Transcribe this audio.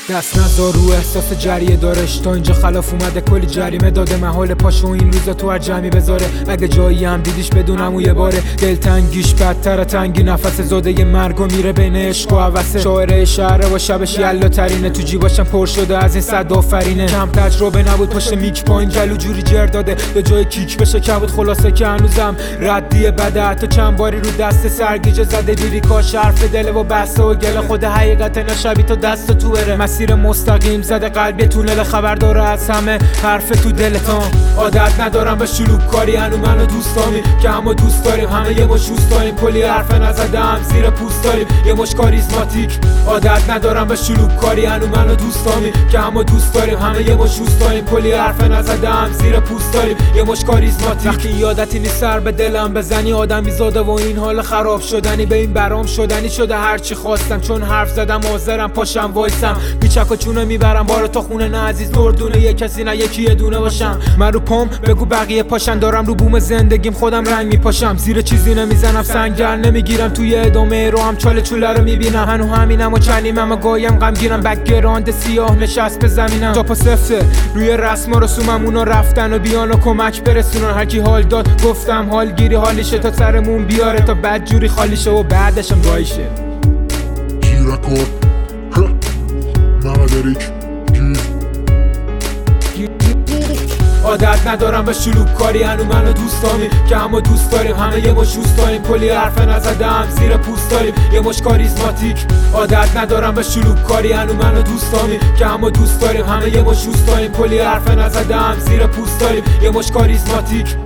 دست نزار رو احساس جریه دارش، تا اینجا خلاف اومده کلی جریمه داده، محال پاشو این روزا تو هر جمعی بذاره. اگه جایی هم دیدیش بدونم و یه باره دلتنگیش بدتر تنگی نفس زاده مرگو میره بین عشق و هوسه. شاعره شهره و شبش یلا ترینه، تو جیباشم پر شده از این صد آفرینه. کم تجربه نبود پشت میک پایین جلو جوری جر داده، به جای کیک بشه کبود. خلاصه که هنوزم ردیه بده، حتی چند باری رو دست سرگیجه زده. دیری کاش حرف دل و بحث و گله خود حقیقت نشبی تا دست تو بره. مسیر مستقیم زده قلبی تونل، خبر داره از همه حرف تو دلتان. عادت ندارم به شلوغ کاری، هنو منو دوست داریم که همه دوست داریم، همه یه مش دوست داریم. کلی حرف نزدم زیر پوست داریم، یه مش کاریزماتیک. عادت ندارم به شلوغ کاری، هنو منو دوست داریم که همه دوست داریم، همه یه مش دوست داریم. کلی حرف نزدم زیر پوست داریم، یه مش کاریزماتیک. وقتی یادتی نیست سر به دلم بزنی، آدمی زاده و این حال خراب شدنی به این برام شدنی شده. هرچی خواستم چون حرف زدم حاضرم پاشم وایسم، پیچک و چونه میبرم بارو تا خونه. نه عزیز دردونه یه کسی نه یکی یه دونه باشم. من رو پام بگو بقیه پاشن، دارم رو بوم زندگیم خودم رنگ میپاشم. زیر چیزی نمیزنم سنگر نمیگیرم، توی ادامه رو هم چاله چوله رو میبینم. هنو همینم و چنیمم و گایم غمگیرم، بکگراند سیاه نشست به زمینم. جاپا سفته روی رسم و رسومم، اونا رفتن و بیان و کمک برسونن. هرکی حال داد گفتم حال گیری حالیشه، تا سرمون بیاره تا بد جوری خالیشه و بعدشم رایشه. عادت ندارم به شلوغ کاری، هنو منو دوست داریم که همه دوست داریم، همه یه مش دوست داریم. کلی حرف نزدم زیر پوست داریم، یه مش کاریزماتیک. عادت ندارم به شلوغ کاری، هنو منو دوست داریم که همه دوست داریم، همه یه مش دوست داریم. کلی حرف نزدم زیر پوست داریم، یه مش کاریزماتیک.